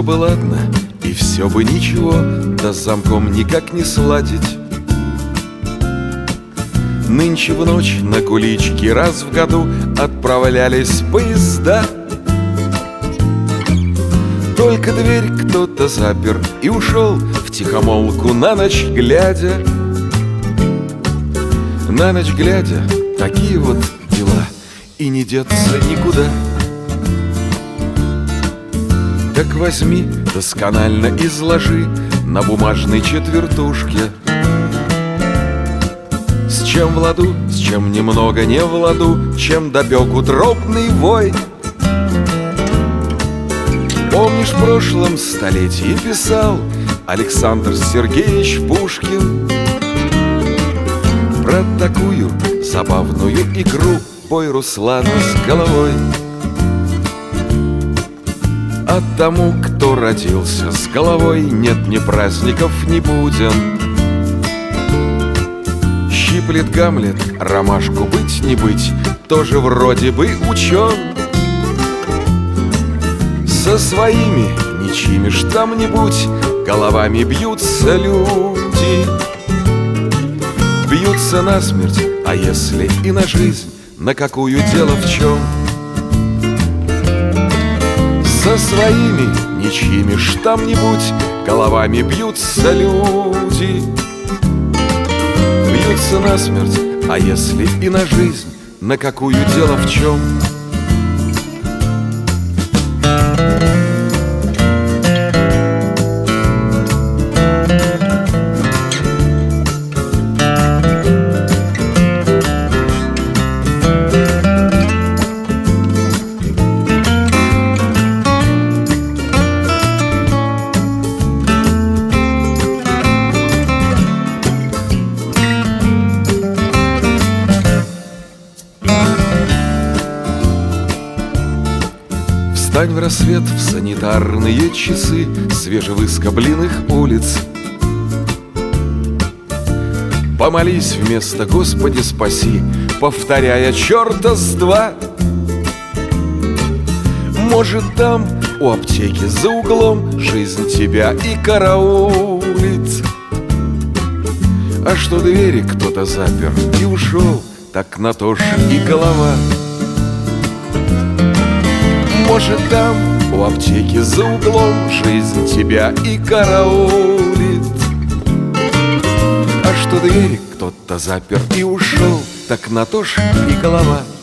бы ладно, и все бы ничего, да с замком никак не сладить. Нынче в ночь на кулички раз в году отправлялись поезда. Только дверь кто-то запер и ушел втихомолку на ночь глядя. На ночь глядя, такие вот дела, и не деться никуда. Так возьми, досконально изложи на бумажной четвертушке, с чем в ладу, с чем немного не в ладу, чем допек утробный вой. Помнишь, в прошлом столетии писал Александр Сергеевич Пушкин про такую забавную игру «Бой Руслана с головой». А тому, кто родился с головой, нет ни праздников, ни буден. Щиплет Гамлет ромашку быть не быть, тоже вроде бы учен. Со своими ничьими ж там-нибудь головами бьются люди. Бьются насмерть, а если и на жизнь, на какую дело в чем? Со своими ничьими ж там-нибудь головами бьются люди. Бьются насмерть, а если и на жизнь, на какую дело в чем? Встань в рассвет в санитарные часы свежевыскобленных улиц. Помолись вместо «Господи, спаси», повторяя черта с два. Может, там у аптеки за углом жизнь тебя и караулит. А что двери кто-то запер и ушел, так на то ж и голова. Может, там у аптеки за углом жизнь тебя и караулит. А что двери кто-то запер и ушел, так на то ж и голова.